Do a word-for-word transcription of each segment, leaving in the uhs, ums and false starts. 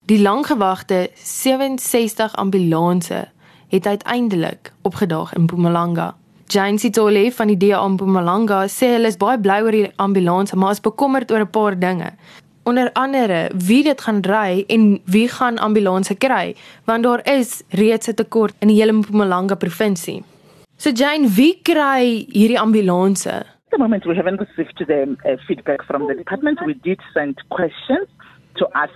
Die langgewagte sewe-en-sestig ambulanse het uiteindelik opgedaag in Mpumalanga. Jane Sitole van die D A in Mpumalanga sê hulle is baie bly oor die ambulanse, maar is bekommerd oor 'n paar dinge. Onder andere wie dit gaan ry en wie gaan ambulanse kry, want daar is reeds 'n tekort in die hele Mpumalanga provinsie. So Jane, wie kry hierdie ambulanse? At the moment, we haven't received the uh, feedback from the department. We did send questions to ask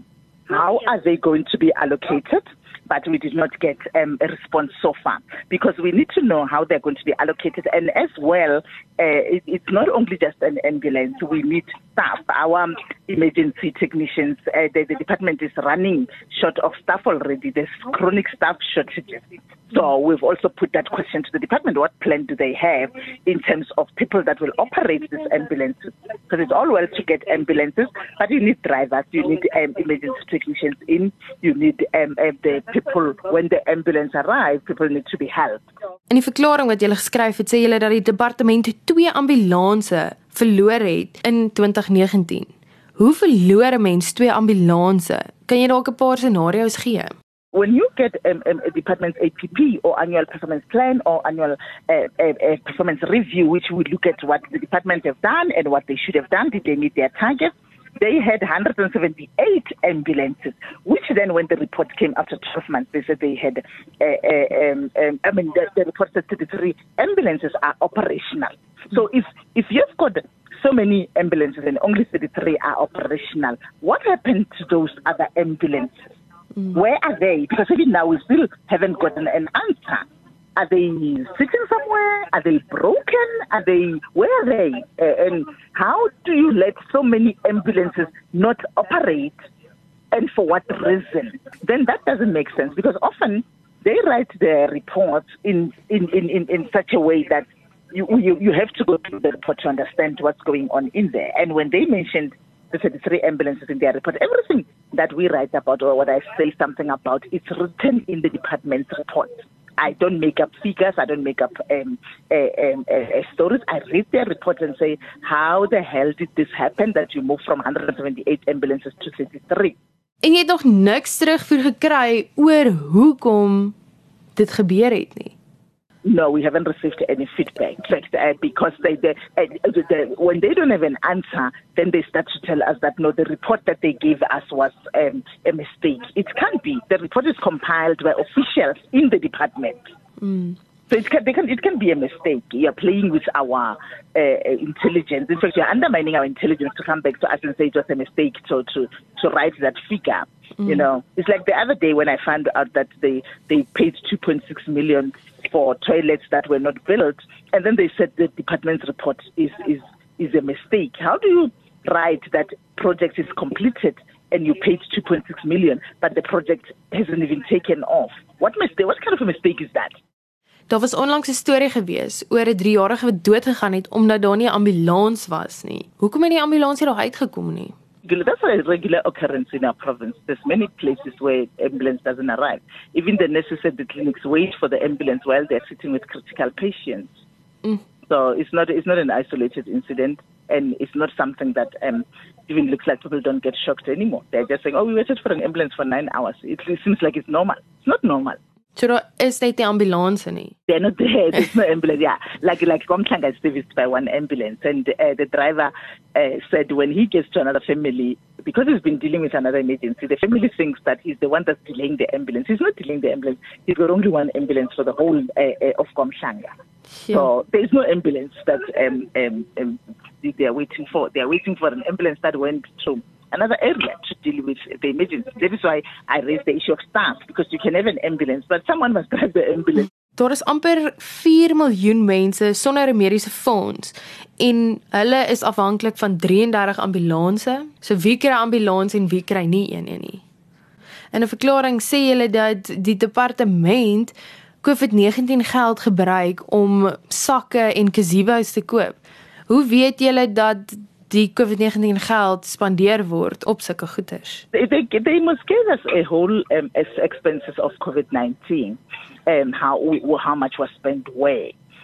how are they going to be allocated, but we did not get um, a response so far because we need to know how they're going to be allocated. And as well, uh, it, it's not only just an ambulance. We need staff. Our emergency technicians, uh, the, the department is running short of staff already. There's chronic staff shortages. So we've also put that question to the department. What plan do they have in terms of people that will operate these ambulances? Because it's all well to get ambulances, but you need drivers, you need um, emergency technicians in, you need um, uh, the people, when the ambulance arrives, people need to be helped. In die verklaring wat julle geskryf het, sê julle dat die departement twee ambulanse verloor het in twintig negentien. Hoe verloor 'n mens twee ambulanse? Kan jy dalk 'n paar scenario's gee? When you get um, um, a department's A P P or annual performance plan or annual uh, uh, uh, performance review, which would look at what the department have done and what they should have done, did they meet their targets? They had one hundred seventy-eight ambulances, which then when the report came after twelve months, they said they had, uh, uh, um, um, I mean, the, the report said thirty-three ambulances are operational. So if, if you've got so many ambulances and only thirty-three are operational, what happened to those other ambulances? Mm. Where are they? Because even now we still haven't gotten an answer. Are they sitting somewhere? Are they broken? Are they, where are they? Uh, and how do you let so many ambulances not operate? And for what reason? Then that doesn't make sense because often they write their reports in, in, in, in, in such a way that you, you, you have to go through the report to understand what's going on in there. And when they mentioned the thirty-three ambulances in their report, everything that we write about or what I say something about, it's written in the department's report. I don't make up figures. I don't make up um, uh, um, uh, stories. I read their report and say, how the hell did this happen that you moved from one hundred seventy-eight ambulances to thirty-three? En jy het nog niks terugvoer gekry oor hoekom dit gebeur het nie. No, we haven't received any feedback. In fact, uh, because they, they, uh, the, when they don't have an answer, then they start to tell us that no, the report that they gave us was um, a mistake. It can't be. The report is compiled by officials in the department. Mm. So it can, they can, it can be a mistake. You're playing with our uh, intelligence. In fact, you're undermining our intelligence to come back to us and say it was a mistake to, to, to write that figure. Mm. You know, it's like the other day when I found out that they, they paid two point six million for toilets that were not built, and then they said the department's report is, is, is a mistake. How do you write that project is completed and you paid two point six million, but the project hasn't even taken off? What mistake? What kind of a mistake is that? Daar was onlangs 'n storie gewees oor 'n driejarige wat dood gegaan het omdat daar nie 'n ambulans was nie. Hoekom het die ambulans nie daar uitgekom nie? That's a regular occurrence in our province. There's many places where ambulance doesn't arrive. Even the nurses at the clinics wait for the ambulance while they're sitting with critical patients. Mm. So it's not it's not an isolated incident, and it's not something that um, even looks like people don't get shocked anymore. They're just saying, oh, we waited for an ambulance for nine hours. It, it seems like it's normal. It's not normal. So daar is net die ambulanse nie. They're not there. There's no ambulance. Yeah, like like Komtlanga is serviced by one ambulance, and uh, the driver uh, said when he gets to another family, because he's been dealing with another emergency, the family thinks that he's the one that's delaying the ambulance. He's not delaying the ambulance. He's got only one ambulance for the whole uh, uh, of Komtlanga. Yeah. So there's no ambulance that um, um, um, they are waiting for. They are waiting for an ambulance that went to another area to deal with the emergency. That is why I raised the issue of staff, because you can have an ambulance, but someone must drive the ambulance. Daar is amper vier miljoen mense sonder 'n mediese fonds en hulle is afhanklik van drieëndertig ambulanse. So wie kry 'n ambulans en wie kry nie een nie. In 'n verklaring sê hulle dat die departement COVID negentien geld gebruik om sakke en gazebos te koop. Hoe weet julle dat die COVID negentien geld spandeer word op sulke goeders? They, they, they must give us a whole um, expenses of COVID nineteen, um, how how much was spent where.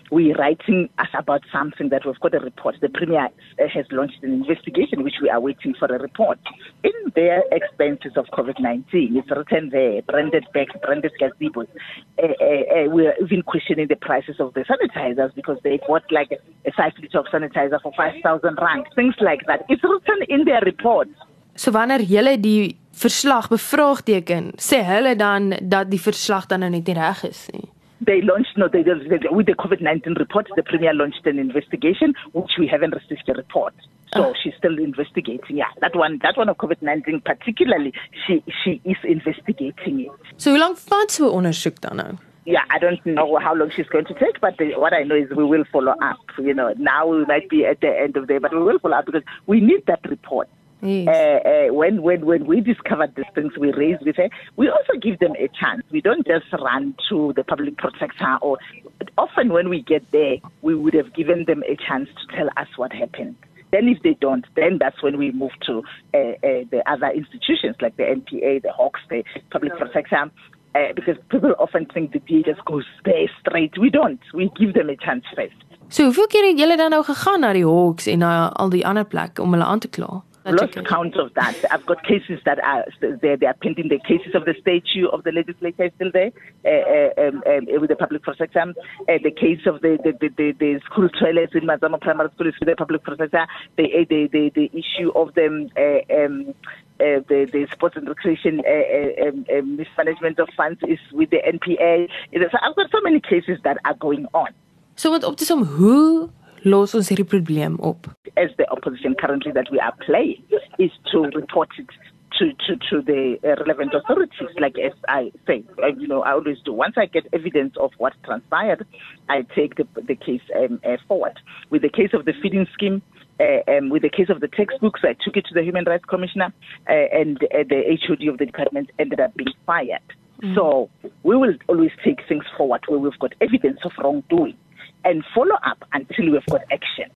we're writing us about something that we've got a report. The Premier has launched an investigation, which we are waiting for a report. In their expenses of COVID nineteen, it's written there, branded bags, branded gazebos. Uh, uh, uh, we're even questioning the prices of the sanitizers because they bought like a five litre of sanitizer for five thousand rand, things like that. It's written in their report. So wanneer julle die verslag bevraagteken, sê hulle dan dat die verslag dan nou net nie reg is nie. They launched, no, they, they, with the COVID nineteen report, the Premier launched an investigation, which we haven't received a report. So oh. she's still investigating. Yeah, that one, that one of COVID nineteen particularly, she she is investigating it. So hoe lank vat so 'n ondersoek dan nou? Yeah, I don't know how long she's going to take, but the, what I know is we will follow up. You know, now we might be at the end of the day, but we will follow up because we need that report. Yes. Uh, uh, when when when we discovered these things, we raised with her. We also give them a chance. We don't just run to the public protector. Or often when we get there, we would have given them a chance to tell us what happened. Then if they don't, then that's when we move to uh, uh, the other institutions like the N P A, the Hawks, the public protector. Uh, because people often think the D A just goes there straight. We don't. We give them a chance first. So hoeveel keer het julle dan nou gegaan na die Hawks en na al die ander plekke om hulle aan te kla? Lost count of that. I've got cases that are there. They are pending. The cases of the statue of the legislature is still there uh, um, um, with the public protector. Uh, the case of the the, the, the the school toilets in Mazama Primary School is with the public protector. The the the, the issue of the uh, um, uh, the the sports and recreation uh, um, um, mismanagement of funds is with the N P A. So I've got so many cases that are going on. So wat op te som, hoe los ons hierdie probleem op? As the opposition currently that we are playing is to report it to, to, to the uh, relevant authorities, like as I say, uh, you know, I always do. Once I get evidence of what transpired, I take the, the case um, uh, forward. With the case of the feeding scheme, uh, um, with the case of the textbooks, I took it to the Human Rights Commissioner uh, and uh, the H O D of the department ended up being fired. Mm-hmm. So we will always take things forward where we've got evidence of wrongdoing and follow up until we've got action.